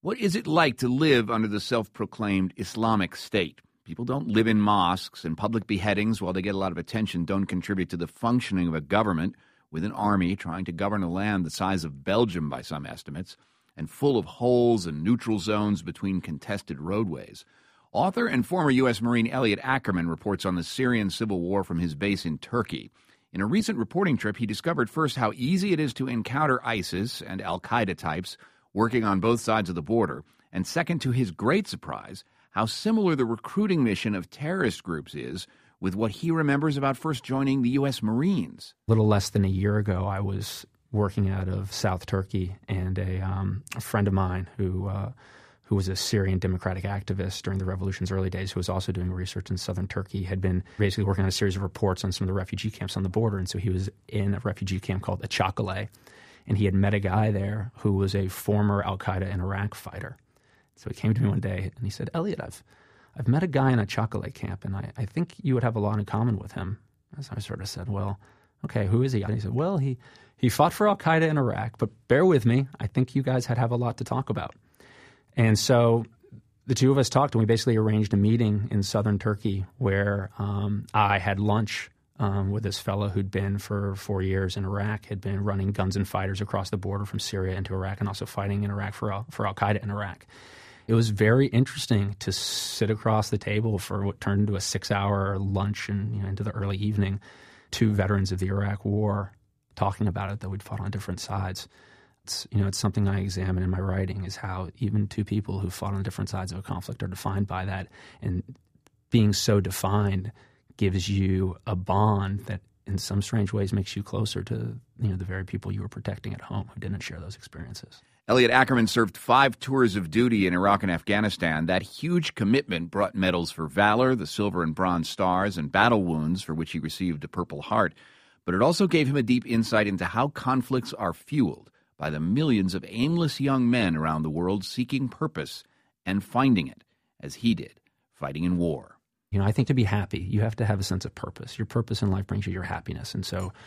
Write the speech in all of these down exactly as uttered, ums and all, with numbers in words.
What is it like to live under the self-proclaimed Islamic State? People don't live in mosques, and public beheadings, while they get a lot of attention, don't contribute to the functioning of a government with an army trying to govern a land the size of Belgium by some estimates, and full of holes and neutral zones between contested roadways. Author and former U S Marine Elliot Ackerman reports on the Syrian civil war from his base in Turkey. In a recent reporting trip, he discovered first how easy it is to encounter ISIS and al-Qaeda types working on both sides of the border, and second, to his great surprise, how similar the recruiting mission of terrorist groups is with what he remembers about first joining the U S Marines. A little less than a year ago, I was working out of South Turkey, and a, um, a friend of mine who uh, who was a Syrian democratic activist during the revolution's early days, who was also doing research in southern Turkey, had been basically working on a series of reports on some of the refugee camps on the border. And so he was in a refugee camp called Achakale, and he had met a guy there who was a former al-Qaeda in Iraq fighter. So he came to me one day and he said, "Elliot, I've I've met a guy in a Achakale camp, and I, I think you would have a lot in common with him." And so I sort of said, "Well, okay, who is he?" And he said, "Well, he, he fought for al-Qaeda in Iraq, but bear with me, I think you guys had have a lot to talk about." And so the two of us talked, and we basically arranged a meeting in southern Turkey where um, I had lunch um, with this fellow who'd been for four years in Iraq, had been running guns and fighters across the border from Syria into Iraq, and also fighting in Iraq for, Al- for al-Qaeda in Iraq. It was very interesting to sit across the table for what turned into a six-hour lunch and, you know, into the early evening, two veterans of the Iraq War talking about it, that we'd fought on different sides. It's, you know, it's something I examine in my writing, is how even two people who fought on different sides of a conflict are defined by that. And being so defined gives you a bond that in some strange ways makes you closer to, you know, the very people you were protecting at home who didn't share those experiences. Elliot Ackerman served five tours of duty in Iraq and Afghanistan. That huge commitment brought medals for valor, the Silver and Bronze Stars, and battle wounds, for which he received a Purple Heart. But it also gave him a deep insight into how conflicts are fueled by the millions of aimless young men around the world seeking purpose and finding it, as he did, fighting in war. You know, I think to be happy, you have to have a sense of purpose. Your purpose in life brings you your happiness. And so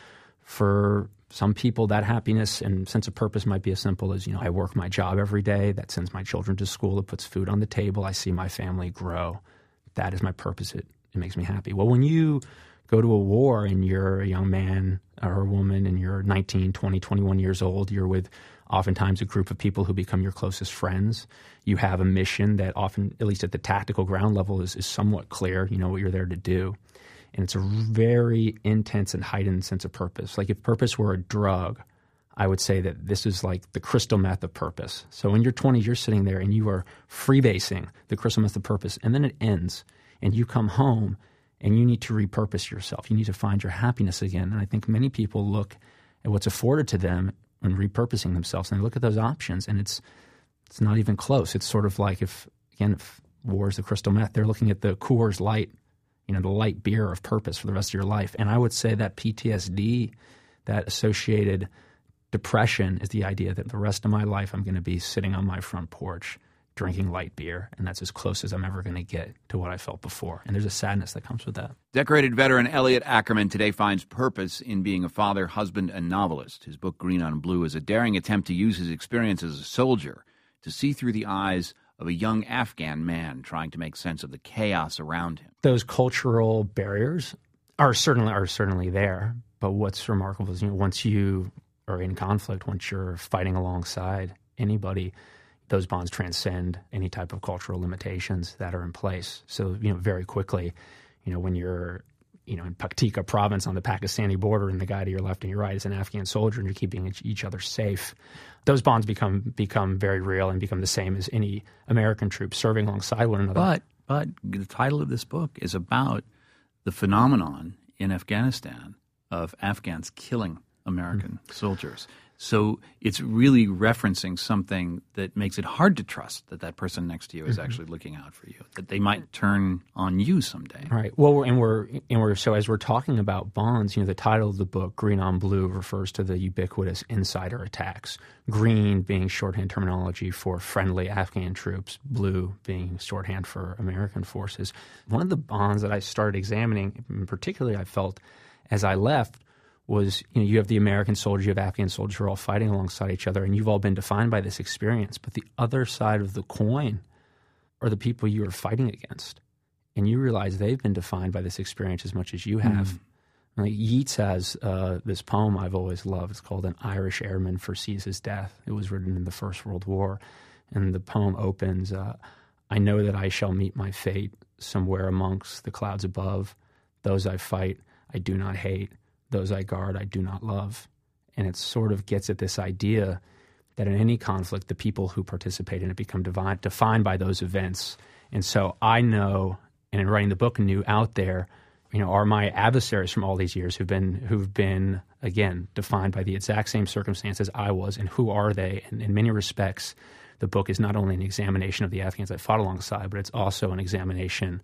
for some people, that happiness and sense of purpose might be as simple as, you know, I work my job every day. That sends my children to school. It puts food on the table. I see my family grow. That is my purpose. It, it makes me happy. Well, when you go to a war and you're a young man or a woman and you're nineteen, twenty, twenty-one years old, you're with oftentimes a group of people who become your closest friends. You have a mission that often, at least at the tactical ground level, is, is somewhat clear. You know what you're there to do. And it's a very intense and heightened sense of purpose. Like if purpose were a drug, I would say that this is like the crystal meth of purpose. So in your twenties, you're sitting there and you are freebasing the crystal meth of purpose, and then it ends and you come home and you need to repurpose yourself. You need to find your happiness again. And I think many people look at what's afforded to them when repurposing themselves, and they look at those options, and it's it's not even close. It's sort of like if, again, if war is the crystal meth, they're looking at the Coors Light, you know, the light beer of purpose for the rest of your life. And I would say that P T S D, that associated depression, is the idea that the rest of my life I'm going to be sitting on my front porch drinking light beer, and that's as close as I'm ever going to get to what I felt before. And there's a sadness that comes with that. Decorated veteran Elliot Ackerman today finds purpose in being a father, husband, and novelist. His book, Green on Blue, is a daring attempt to use his experience as a soldier to see through the eyes of a young Afghan man trying to make sense of the chaos around him. Those cultural barriers are certainly are certainly there, but what's remarkable is, you know, once you are in conflict, once you're fighting alongside anybody, those bonds transcend any type of cultural limitations that are in place. So, you know, very quickly, you know, when you're, you know, in Paktika province on the Pakistani border, and the guy to your left and your right is an Afghan soldier, and you're keeping each, each other safe, those bonds become become very real and become the same as any American troops serving alongside one another. But but the title of this book is about the phenomenon in Afghanistan of Afghans killing American mm-hmm. soldiers. So it's really referencing something that makes it hard to trust that that person next to you is mm-hmm. actually looking out for you, that they might turn on you someday. Right. Well, we're, and we're and we're so as we're talking about bonds, you know, the title of the book, Green on Blue, refers to the ubiquitous insider attacks. Green being shorthand terminology for friendly Afghan troops, blue being shorthand for American forces. One of the bonds that I started examining, and particularly I felt as I left, was, you know, you have the American soldiers, you have Afghan soldiers who are all fighting alongside each other, and you've all been defined by this experience. But the other side of the coin are the people you are fighting against. And you realize they've been defined by this experience as much as you have. Mm. Like Yeats has uh, this poem I've always loved. It's called An Irish Airman Foresees His Death. It was written in the First World War. And the poem opens, uh, I know that I shall meet my fate somewhere amongst the clouds above. Those I fight, I do not hate. Those I guard, I do not love. And it sort of gets at this idea that in any conflict, the people who participate in it become divine, defined by those events. And so I know, and in writing the book, knew out there, you know, are my adversaries from all these years who've been, who've been, again, defined by the exact same circumstances I was, and who are they? And in many respects, the book is not only an examination of the Afghans I fought alongside, but it's also an examination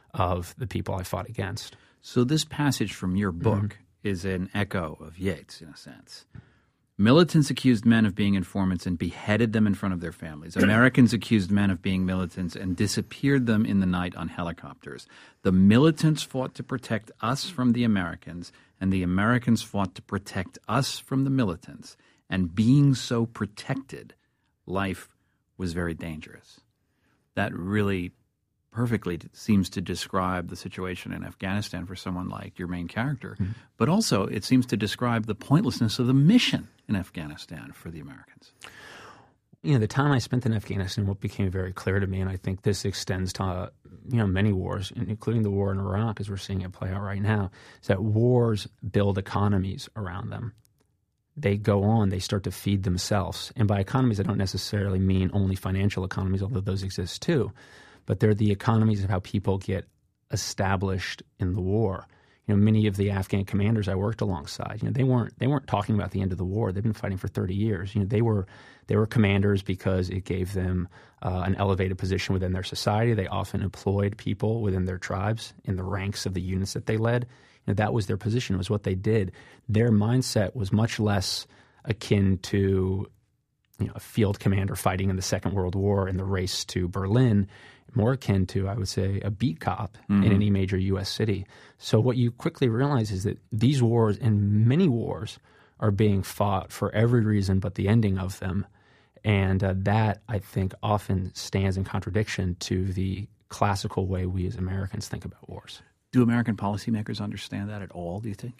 of the people I fought against. So this passage from your book mm-hmm. is an echo of Yeats, in a sense. Militants accused men of being informants and beheaded them in front of their families. Americans accused men of being militants and disappeared them in the night on helicopters. The militants fought to protect us from the Americans, and the Americans fought to protect us from the militants. And being so protected, life was very dangerous. That really perfectly seems to describe the situation in Afghanistan for someone like your main character. Mm-hmm. But also it seems to describe the pointlessness of the mission in Afghanistan for the Americans. You know, the time I spent in Afghanistan, what became very clear to me, and I think this extends to, uh, you know, many wars, including the war in Iraq, as we're seeing it play out right now, is that wars build economies around them. They go on, they start to feed themselves. And by economies, I don't necessarily mean only financial economies, although those exist too. But they're the economies of how people get established in the war. You know, many of the Afghan commanders I worked alongside, you know, they weren't they weren't talking about the end of the war. They've been fighting for thirty years. You know, they were they were commanders because it gave them uh, an elevated position within their society. They often employed people within their tribes in the ranks of the units that they led. You know, that was their position, was what they did. Their mindset was much less akin to, you know, a field commander fighting in the Second World War in the race to Berlin, more akin to, I would say, a beat cop mm-hmm. in any major U S city. So what you quickly realize is that these wars, and many wars, are being fought for every reason but the ending of them. And uh, that, I think, often stands in contradiction to the classical way we as Americans think about wars. Do American policymakers understand that at all, do you think?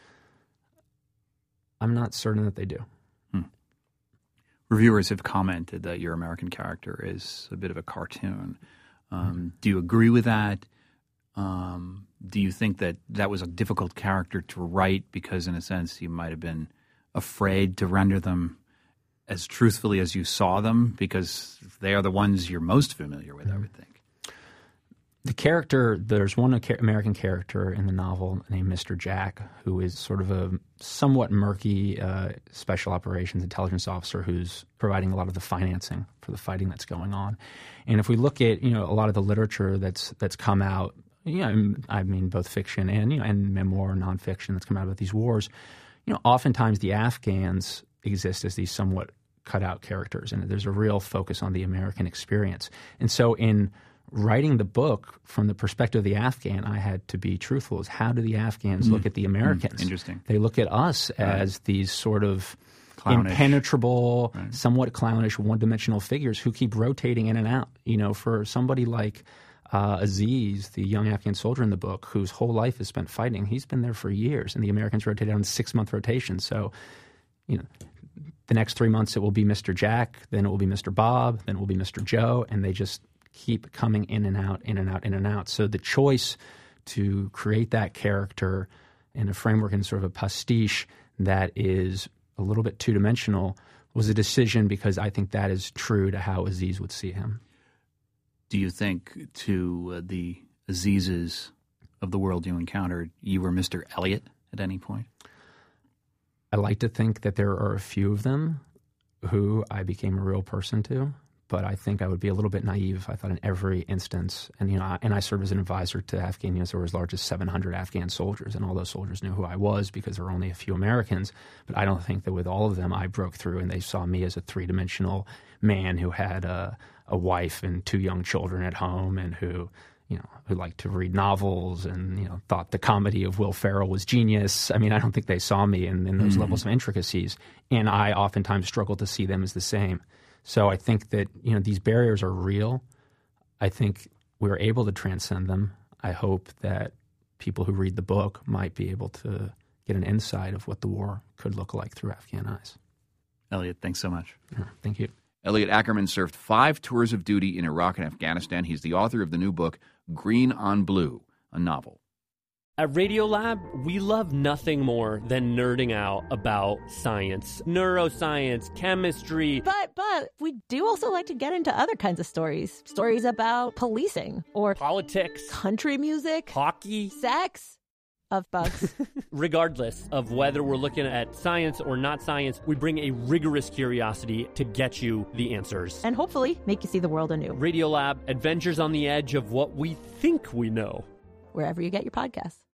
I'm not certain that they do. Hmm. Reviewers have commented that your American character is a bit of a cartoon. Um, mm-hmm. Do you agree with that? Um, do you think that that was a difficult character to write because, in a sense, you might have been afraid to render them as truthfully as you saw them because they are the ones you're most familiar with, mm-hmm. I would think? The character, there's one American character in the novel named Mister Jack, who is sort of a somewhat murky uh, special operations intelligence officer who's providing a lot of the financing for the fighting that's going on. And if we look at, you know, a lot of the literature that's that's come out, you know, I mean both fiction and, you know, and memoir, nonfiction that's come out about these wars, you know, oftentimes the Afghans exist as these somewhat cut out characters, and there's a real focus on the American experience. And so in writing the book from the perspective of the Afghan, I had to be truthful. Is how do the Afghans mm. look at the Americans? Mm. Interesting. They look at us right. as these sort of clownish. impenetrable, right. somewhat clownish, one-dimensional figures who keep rotating in and out. You know, for somebody like uh, Aziz, the young Afghan soldier in the book, whose whole life is spent fighting, he's been there for years, and the Americans rotate on six-month rotations. So, you know, the next three months it will be Mister Jack, then it will be Mister Bob, then it will be Mister Joe, and they just keep coming in and out, in and out, in and out. So the choice to create that character in a framework in sort of a pastiche that is a little bit two-dimensional was a decision because I think that is true to how Aziz would see him. Do you think to uh, the Azizes of the world you encountered, you were Mister Elliot at any point? I like to think that there are a few of them who I became a real person to. But I think I would be a little bit naive. I thought in every instance, and you know, I, and I served as an advisor to Afghan units. There were as large as seven hundred Afghan soldiers, and all those soldiers knew who I was because there were only a few Americans. But I don't think that with all of them I broke through, and they saw me as a three-dimensional man who had a, a wife and two young children at home, and who, you know, who liked to read novels and, you know, thought the comedy of Will Ferrell was genius. I mean, I don't think they saw me in, in those mm. levels of intricacies. And I oftentimes struggle to see them as the same. So I think that, you know, these barriers are real. I think we're able to transcend them. I hope that people who read the book might be able to get an insight of what the war could look like through Afghan eyes. Elliot, thanks so much. Yeah, thank you. Elliot Ackerman served five tours of duty in Iraq and Afghanistan. He's the author of the new book, Green on Blue, a novel. At Radiolab, we love nothing more than nerding out about science, neuroscience, chemistry. But, but, we do also like to get into other kinds of stories. Stories about policing or politics, country music, hockey, sex. Of bugs. Regardless of whether we're looking at science or not science, we bring a rigorous curiosity to get you the answers. And hopefully make you see the world anew. Radiolab, adventures on the edge of what we think we know. Wherever you get your podcasts.